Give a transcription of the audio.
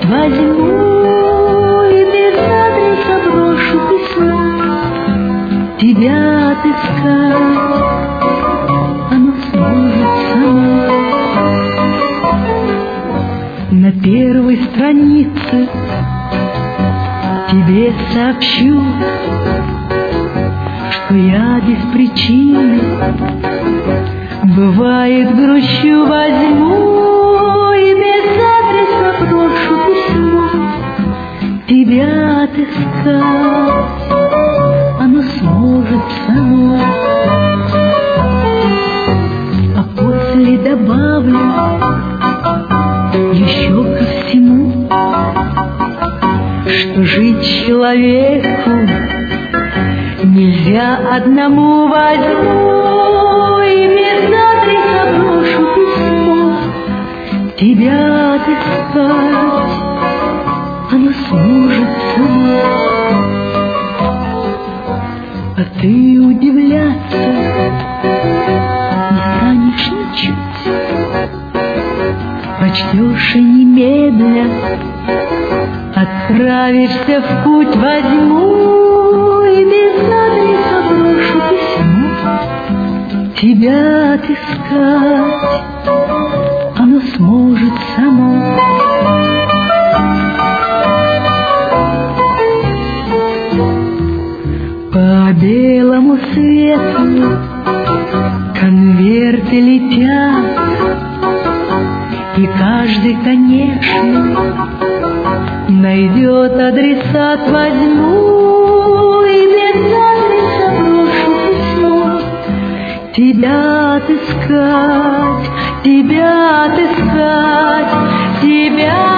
Возьму и без адреса брошу письмо. Тебя отыскать оно сможет само. На первой странице тебе сообщу, что я без причины бывает грущу. Возьму и без адреса брошу письмо. Тебя отыскать оно сможет само. А после добавлю еще ко всему, что жить человеку нельзя одному. Возьму и без адреса брошу письмо. Тебя отыскать оно сможет само. А ты удивляться не станешь ничуть. Прочтешь и немедля отправишься в путь. Возьму и без адреса брошу письмо. Тебя отыскать оно сможет само. По белому свету конверты летят, и каждый, конечно, найдет адресат. Возьму и без адреса брошу письмо. Тебя отыскать, тебя отыскать, тебя